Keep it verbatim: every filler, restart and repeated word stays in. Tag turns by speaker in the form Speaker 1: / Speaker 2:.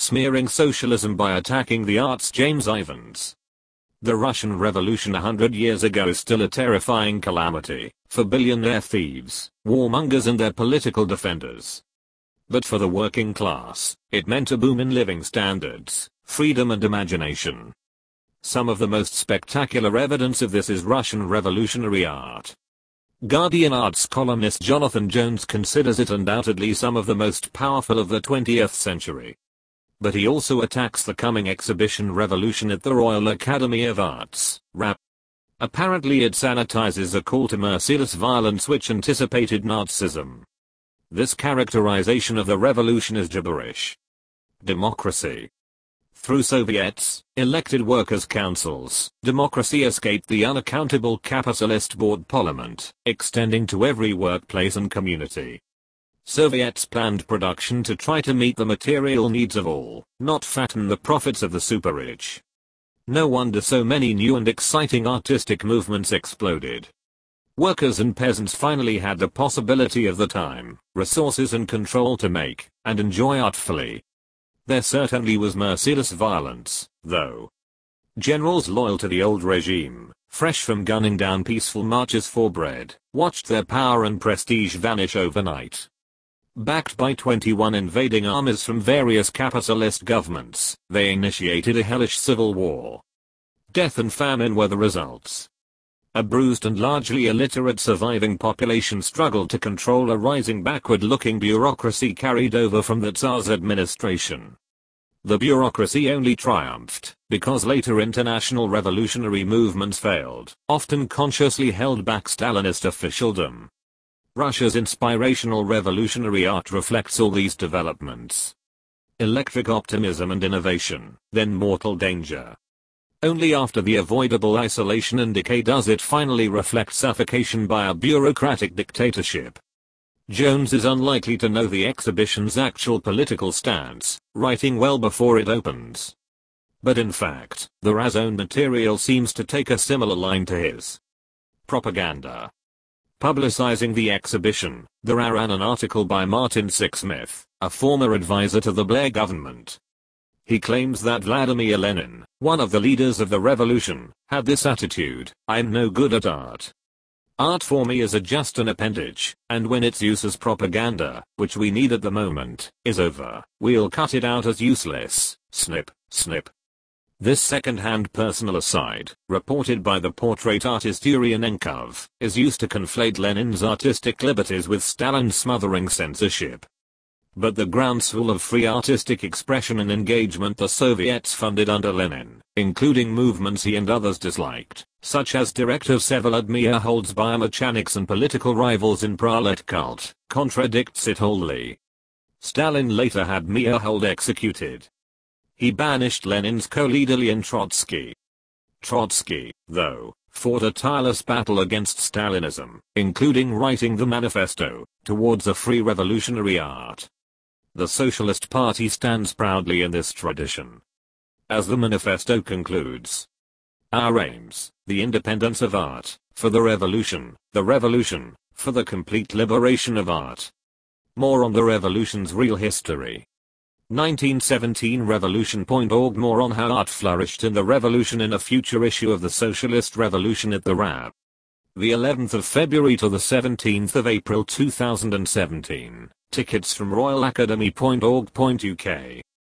Speaker 1: smearing socialism by attacking the arts. James Ivins. The Russian Revolution a hundred years ago is still a terrifying calamity for billionaire thieves, warmongers and their political defenders. But for the working class, it meant a boom in living standards, freedom and imagination. Some of the most spectacular evidence of this is Russian revolutionary art. Guardian arts columnist Jonathan Jones considers it undoubtedly some of the most powerful of the twentieth century. But he also attacks the coming exhibition revolution at the Royal Academy of Arts, R A P. Apparently it sanitizes a call to merciless violence which anticipated Nazism. This characterization of the revolution is gibberish. Democracy. Through Soviets, elected workers' councils, democracy escaped the unaccountable capitalist board parliament, extending to every workplace and community. Soviets planned production to try to meet the material needs of all, not fatten the profits of the super-rich. No wonder so many new and exciting artistic movements exploded. Workers and peasants finally had the possibility of the time, resources and control to make and enjoy art fully. There certainly was merciless violence, though. Generals loyal to the old regime, fresh from gunning down peaceful marches for bread, watched their power and prestige vanish overnight. Backed by twenty-one invading armies from various capitalist governments, they initiated a hellish civil war. Death and famine were the results. A bruised and largely illiterate surviving population struggled to control a rising backward-looking bureaucracy carried over from the Tsar's administration. The bureaucracy only triumphed because later international revolutionary movements failed, often consciously held back Stalinist officialdom. Russia's inspirational revolutionary art reflects all these developments. Electric optimism and innovation, then mortal danger. Only after the avoidable isolation and decay does it finally reflect suffocation by a bureaucratic dictatorship. Jones is unlikely to know the exhibition's actual political stance, writing well before it opens. But in fact, the R A's own material seems to take a similar line to his. Propaganda. Publicizing the exhibition, the R A ran an article by Martin Sixsmith, a former advisor to the Blair government. He claims that Vladimir Lenin, one of the leaders of the revolution, had this attitude: "I'm no good at art. Art for me is a just an appendage, and when its use as propaganda, which we need at the moment, is over, we'll cut it out as useless." Snip, snip. This second-hand personal aside, reported by the portrait artist Yuri Anenkov, is used to conflate Lenin's artistic liberties with Stalin's smothering censorship. But the groundswell of free artistic expression and engagement the Soviets funded under Lenin, including movements he and others disliked, such as director Vsevolod Mierhold's biomechanics and political rivals in prolet cult, contradicts it wholly. Stalin later had Mierhold executed. He banished Lenin's co-leader Leon Trotsky. Trotsky, though, fought a tireless battle against Stalinism, including writing the manifesto, Towards a Free Revolutionary Art. The Socialist Party stands proudly in this tradition. As the manifesto concludes, our aims, the independence of art, for the revolution, the revolution, for the complete liberation of art. More on the revolution's real history. nineteen seventeen revolution dot org. More on how art flourished in the revolution in a future issue of the Socialist Revolution at the R A P. The eleventh of February to the seventeenth of April two thousand seventeen. Tickets from royal academy dot org dot U K.